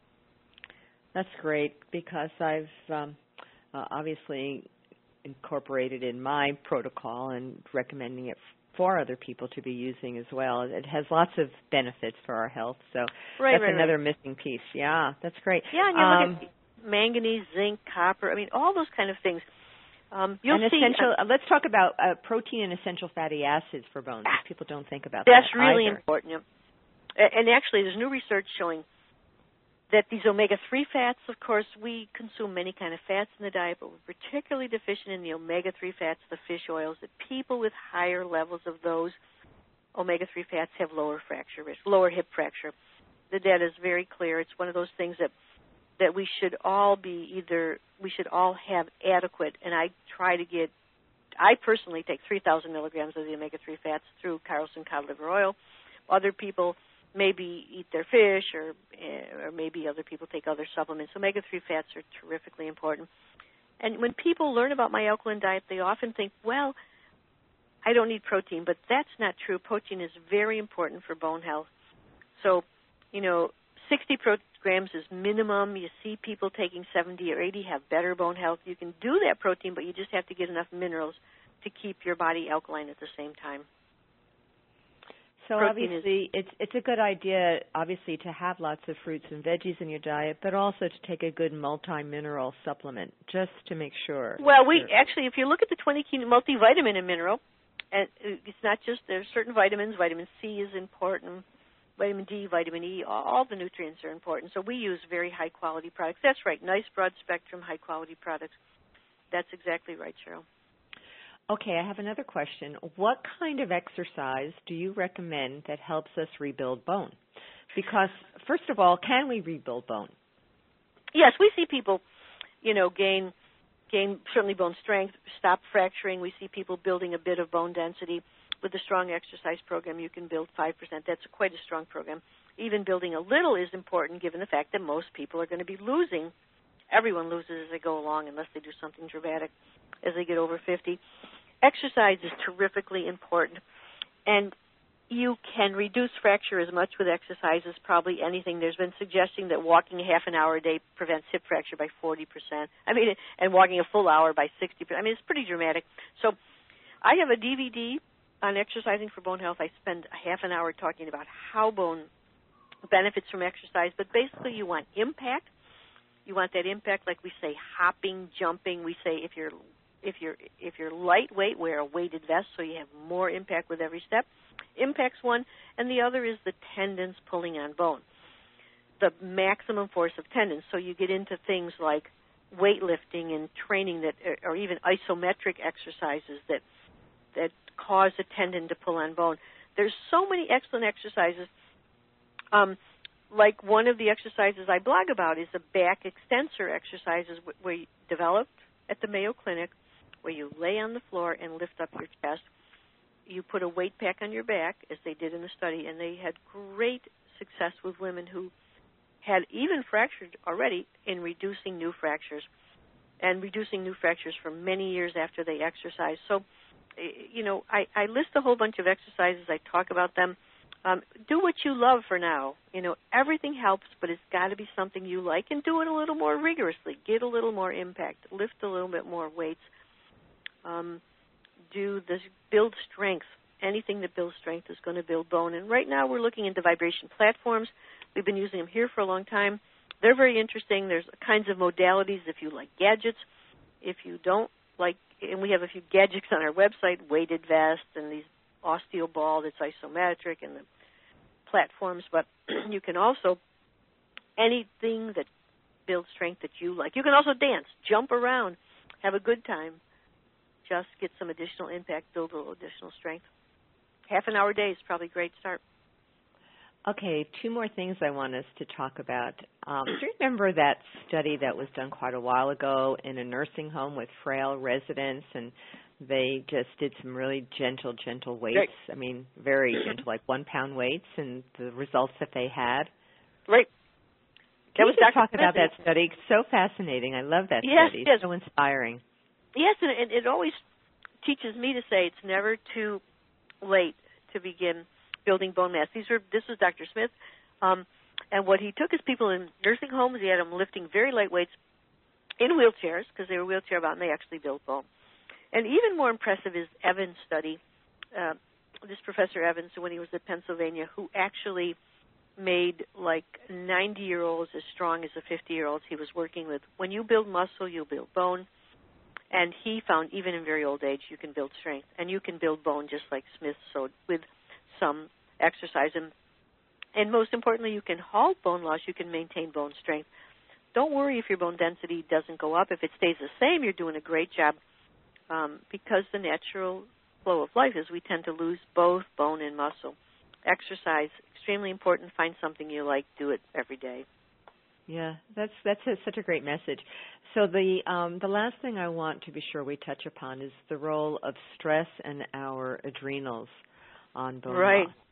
That's great because I've um, uh, obviously incorporated in my protocol and recommending it for other people to be using as well. It has lots of benefits for our health, so right, that's right, another right. missing piece. Yeah, that's great. Yeah, and you um, look at manganese, zinc, copper, I mean, all those kind of things. Um, you'll and see, essential, uh, let's talk about uh, protein and essential fatty acids for bones. People don't think about that's that really either. important. Yeah. And actually, there's new research showing that these omega three fats, of course, we consume many kind of fats in the diet, but we're particularly deficient in the omega three fats, the fish oils, that people with higher levels of those omega three fats have lower fracture risk, lower hip fracture. The data is very clear. It's one of those things that that we should all be either, we should all have adequate, and I try to get, I personally take three thousand milligrams of the omega three fats through Carlson cod liver oil. Other people maybe eat their fish, or or maybe other people take other supplements. Omega three fats are terrifically important. And when people learn about my alkaline diet, they often think, well, I don't need protein, but that's not true. Protein is very important for bone health. So, you know, sixty grams is minimum. You see people taking seventy or eighty have better bone health. You can do that protein, but you just have to get enough minerals to keep your body alkaline at the same time. So protein obviously, is, it's it's a good idea, obviously, to have lots of fruits and veggies in your diet, but also to take a good multi-mineral supplement, just to make sure. Well, we actually, if you look at the twenty key multivitamin and mineral, and it's not just, there's certain vitamins. Vitamin C is important. Vitamin D, vitamin E, all the nutrients are important. So we use very high-quality products. That's right, nice broad-spectrum, high-quality products. That's exactly right, Cheryl. Okay, I have another question. What kind of exercise do you recommend that helps us rebuild bone? Because, first of all, can we rebuild bone? Yes, we see people, you know, gain, gain certainly bone strength, stop fracturing. We see people building a bit of bone density. With a strong exercise program, you can build five percent. That's quite a strong program. Even building a little is important given the fact that most people are going to be losing. Everyone loses as they go along unless they do something dramatic as they get over fifty. Exercise is terrifically important, and you can reduce fracture as much with exercise as probably anything. There's been suggesting that walking a half an hour a day prevents hip fracture by forty percent. I mean, and walking a full hour by sixty percent. I mean, it's pretty dramatic. So I have a D V D on exercising for bone health. I spend a half an hour talking about how bone benefits from exercise, but basically you want impact. You want that impact, like we say, hopping, jumping. We say if you're if you're if you're lightweight, wear a weighted vest so you have more impact with every step. Impact's one, and the other is the tendons pulling on bone, the maximum force of tendons. So you get into things like weightlifting and training that, or even isometric exercises that that cause a tendon to pull on bone. There's so many excellent exercises. Um, like one of the exercises I blog about is the back extensor exercises where you developed at the Mayo Clinic, where you lay on the floor and lift up your chest. You put a weight pack on your back, as they did in the study, and they had great success with women who had even fractured already in reducing new fractures and reducing new fractures for many years after they exercised. So, you know, I, I list a whole bunch of exercises. I talk about them. Um, do what you love for now. You know, everything helps, but it's got to be something you like, and do it a little more rigorously. Get a little more impact. Lift a little bit more weights. Um, do this, build strength. Anything that builds strength is going to build bone. And right now we're looking into vibration platforms. We've been using them here for a long time. They're very interesting. There's kinds of modalities if you like gadgets. If you don't like, and we have a few gadgets on our website, weighted vest and these osteoball that's isometric and the platforms, but you can also, anything that builds strength that you like. You can also dance, jump around, have a good time. Just get some additional impact, build a little additional strength. Half an hour a day is probably a great start. Okay, two more things I want us to talk about. Um, do you remember that study that was done quite a while ago in a nursing home with frail residents, and they just did some really gentle, gentle weights? Right. I mean, very gentle, like one-pound weights, and the results that they had? Right. Can you talk about that study? It's so fascinating. I love that yes, study. Yes. It's so inspiring. Yes, and it, it always teaches me to say it's never too late to begin building bone mass. These were, this was Doctor Smith, um, and what he took is people in nursing homes. He had them lifting very light weights in wheelchairs because they were wheelchair bound, and they actually built bone. And even more impressive is Evans' study. Uh, this Professor Evans, when he was at Pennsylvania, who actually made like ninety-year-olds as strong as the fifty-year-olds he was working with. When you build muscle, you'll build bone. And he found even in very old age you can build strength. And you can build bone just like Smith showed with some exercise. And, and most importantly, you can halt bone loss. You can maintain bone strength. Don't worry if your bone density doesn't go up. If it stays the same, you're doing a great job um, because the natural flow of life is we tend to lose both bone and muscle. Exercise, extremely important. Find something you like. Do it every day. Yeah, that's that's a, such a great message. So the um, the last thing I want to be sure we touch upon is the role of stress and our adrenals on bone right. loss.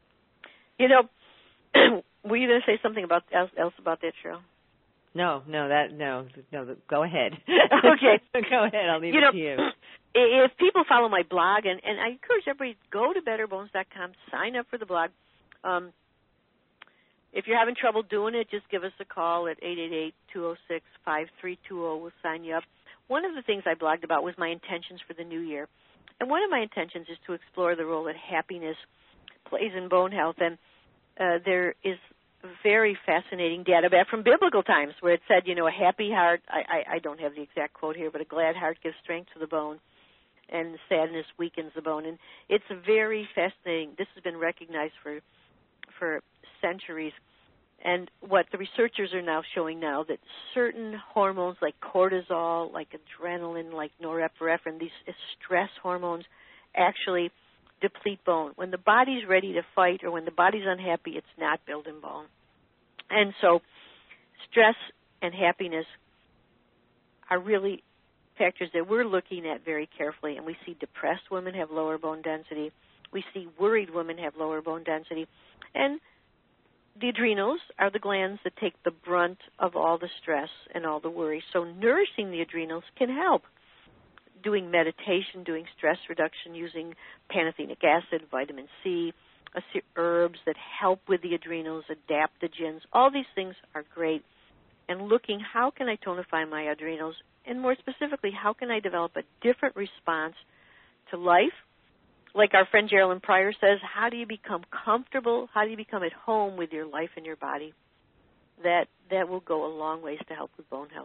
You know, were you going to say something about else, else about that, Cheryl? No, no, that no, no. Go ahead. Okay, go ahead. I'll leave you it know, to you. If people follow my blog, and, and I encourage everybody to go to better bones dot com, sign up for the blog. Um, if you're having trouble doing it, just give us a call at eight eight eight, two oh six, five three two zero. We'll sign you up. One of the things I blogged about was my intentions for the new year. And one of my intentions is to explore the role that happiness plays in bone health. And uh, there is very fascinating data back from biblical times where it said, you know, a happy heart, I, I, I don't have the exact quote here, but a glad heart gives strength to the bone, and sadness weakens the bone. And it's very fascinating. This has been recognized for for centuries. And what the researchers are now showing now, that certain hormones like cortisol, like adrenaline, like norepinephrine, these stress hormones actually deplete bone. When the body's ready to fight or when the body's unhappy, it's not building bone. And so stress and happiness are really factors that we're looking at very carefully. And we see depressed women have lower bone density. We see worried women have lower bone density. And the adrenals are the glands that take the brunt of all the stress and all the worry. So nourishing the adrenals can help. Doing meditation, doing stress reduction, using pantothenic acid, vitamin C, herbs that help with the adrenals, adaptogens, all these things are great. And looking, how can I tonify my adrenals? And more specifically, how can I develop a different response to life? Like our friend Geraldine Pryor says, how do you become comfortable? How do you become at home with your life and your body? That that will go a long ways to help with bone health.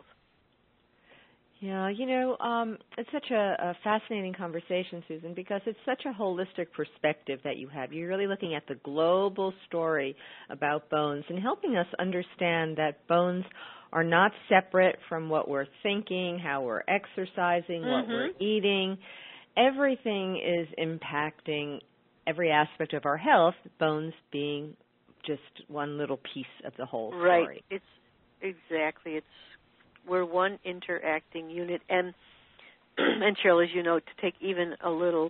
Yeah, you know, um, it's such a, a fascinating conversation, Susan, because it's such a holistic perspective that you have. You're really looking at the global story about bones and helping us understand that bones are not separate from what we're thinking, how we're exercising, mm-hmm. what we're eating. Everything is impacting every aspect of our health, bones being just one little piece of the whole story. Right. It's exactly. It's we're one interacting unit. And and Cheryl, as you know, to take even a little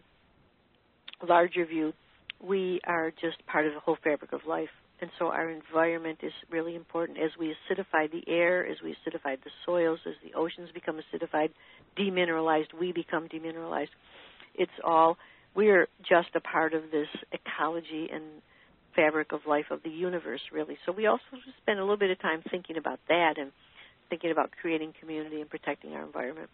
larger view, we are just part of the whole fabric of life. And so our environment is really important. As we acidify the air, as we acidify the soils, as the oceans become acidified, demineralized, we become demineralized. It's all, we're just a part of this ecology and fabric of life of the universe, really. So we also spend a little bit of time thinking about that and thinking about creating community and protecting our environment.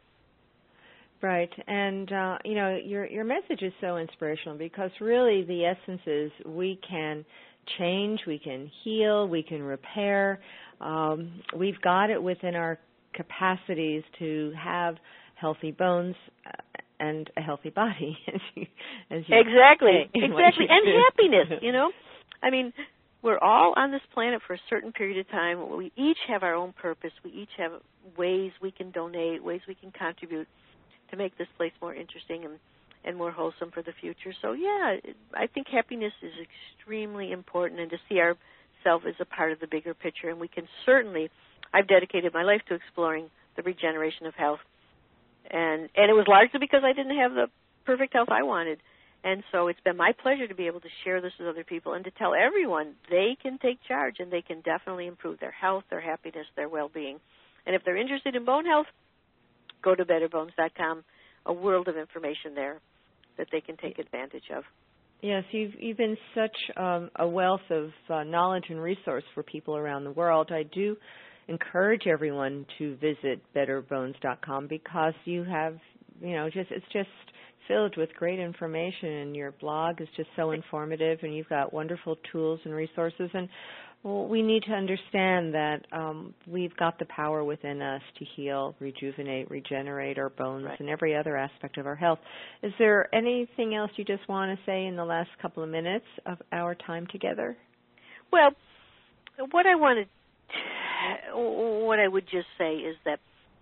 Right, and uh, you know, your your message is so inspirational because really the essence is we can change, we can heal, we can repair. Um, we've got it within our capacities to have healthy bones and a healthy body. as you, as you exactly, exactly, and do. Happiness. You know, I mean, we're all on this planet for a certain period of time. We each have our own purpose. We each have ways we can donate, ways we can contribute to make this place more interesting and, and more wholesome for the future. So, yeah, I think happiness is extremely important, and to see ourselves as a part of the bigger picture. And we can certainly, I've dedicated my life to exploring the regeneration of health. And, and it was largely because I didn't have the perfect health I wanted. And so it's been my pleasure to be able to share this with other people and to tell everyone they can take charge and they can definitely improve their health, their happiness, their well-being. And if they're interested in bone health, go to better bones dot com, a world of information there that they can take advantage of. Yes, you've, you've been such um, a wealth of uh, knowledge and resource for people around the world. I do encourage everyone to visit better bones dot com because you have, you know, just it's just filled with great information, and your blog is just so informative, and you've got wonderful tools and resources. And well, we need to understand that um, we've got the power within us to heal, rejuvenate, regenerate our bones right. and every other aspect of our health. Is there anything else you just want to say in the last couple of minutes of our time together? Well, what I wanted, what I would just say is that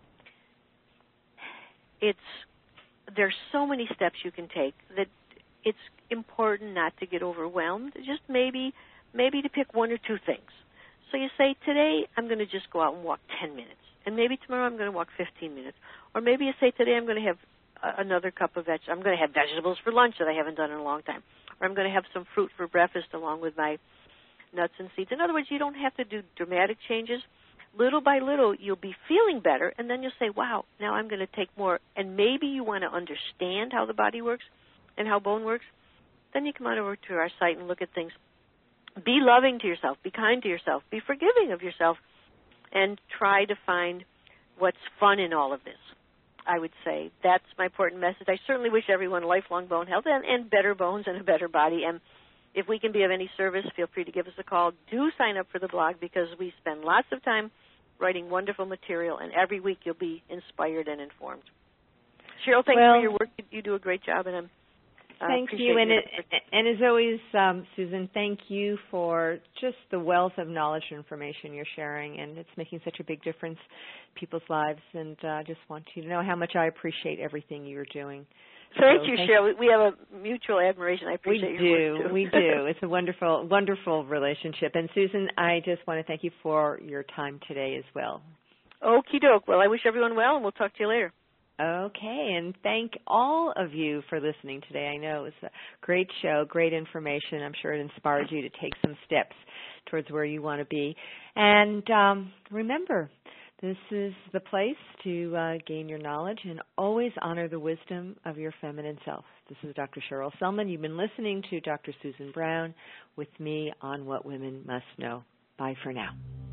it's there's so many steps you can take that it's important not to get overwhelmed. Just maybe. Maybe to pick one or two things. So you say, today I'm going to just go out and walk ten minutes. And maybe tomorrow I'm going to walk fifteen minutes. Or maybe you say, today I'm going to have uh, another cup of veg. I'm going to have vegetables for lunch that I haven't done in a long time. Or I'm going to have some fruit for breakfast along with my nuts and seeds. In other words, you don't have to do dramatic changes. Little by little, you'll be feeling better, and then you'll say, wow, now I'm going to take more. And maybe you want to understand how the body works and how bone works. Then you come on over to our site and look at things be loving to yourself, be kind to yourself, be forgiving of yourself, and try to find what's fun in all of this. I would say that's my important message. I certainly wish everyone lifelong bone health and, and better bones and a better body. And if we can be of any service, feel free to give us a call. Do sign up for the blog because we spend lots of time writing wonderful material, and every week you'll be inspired and informed. Cheryl, thanks well, for your work. You do a great job, and I'm Uh, thank you, and, it, and as always, um, Susan, thank you for just the wealth of knowledge and information you're sharing, and it's making such a big difference in people's lives, and I uh, just want you to know how much I appreciate everything you're doing. Thank so you, thank Cheryl. We have a mutual admiration. I appreciate we your do, work, too. We do. It's a wonderful, wonderful relationship. And, Susan, I just want to thank you for your time today as well. Okie doke. Well, I wish everyone well, and we'll talk to you later. Okay, and thank all of you for listening today. I know it was a great show, great information. I'm sure it inspired you to take some steps towards where you want to be. And um, remember, this is the place to uh, gain your knowledge and always honor the wisdom of your feminine self. This is Doctor Cheryl Selman. You've been listening to Doctor Susan Brown with me on What Women Must Know. Bye for now.